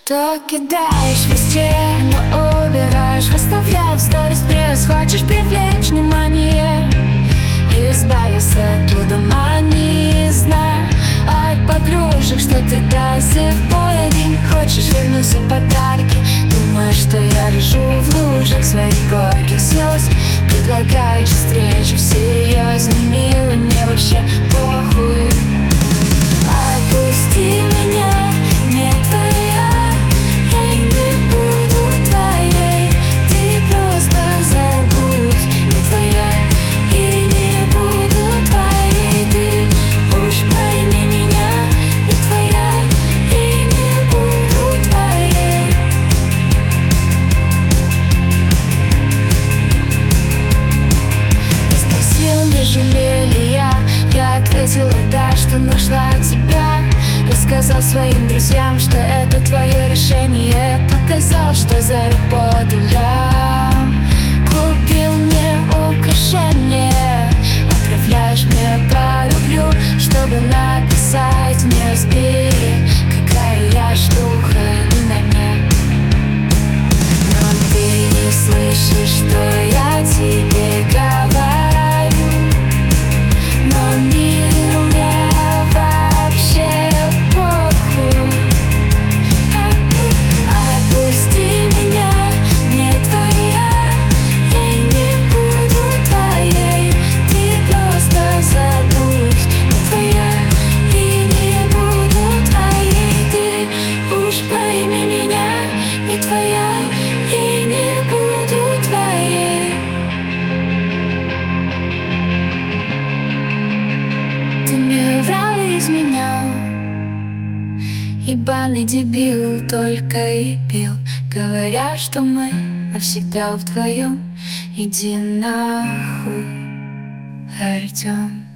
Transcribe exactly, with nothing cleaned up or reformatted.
Что кидаешь везде, но убираешь, выставляя в сторис пресс. Хочешь привлечь внимание и избавиться оттуда мании. Знаю от подружек, что ты до сих пор один. Хочешь вернуться подарки, думаешь, что я лежу в лужах своих горьких слез. Предлагаешь встречу серьезно, милый, мне вообще похуй. Отпусти меня, не твоя, я не буду твоей. Ты просто забудь, не твоя, и не буду твоей. Ты уж пойми меня, не твоя, и не буду твоей. Спросил, не жалели я, я ответила да, что нашла тебя. Рассказал своим друзьям, что это твое решение. Показал, что заработал я. Купил мне украшение, отправляешь мне по рублю, чтобы написать мне в Сбере, какая я штука на мне. Но ты не слышишь, что я тебе говорю. Но мир мне вообще похуй. Отпусти меня, не твоя, я не буду твоей. Ты просто забудь, не твоя, и не буду твоей. Ты уж пойми меня, не твоя, и не буду твоей. Ты мне врал и изменял, ебаный дебил, только и пил, говоря, что мы навсегда вдвоем. Иди нахуй, Артем.